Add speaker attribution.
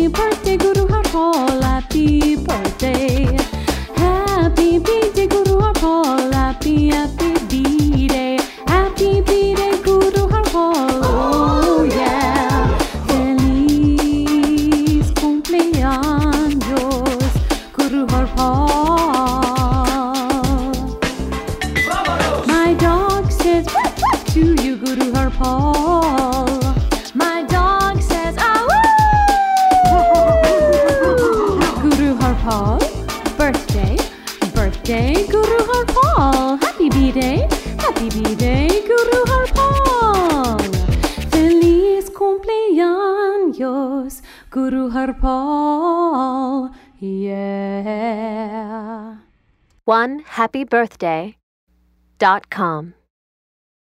Speaker 1: birthday, Guru Harpal. Happy birthday. Happy birthday, Guru Harpal. Happy birthday. Happy birthday, Guru Harpal. Oh yeah. Feliz cumpleaños, Guru Harpal. My dog says woof woof to you, Guru Harpal. My dog says ah woo. Guru Harpal, birthday, birthday, Guru Harpal. Happy birthday, Guru Harpal. Feliz cumpleaños, Guru Harpal. Yeah.
Speaker 2: OneHappyBirthday.com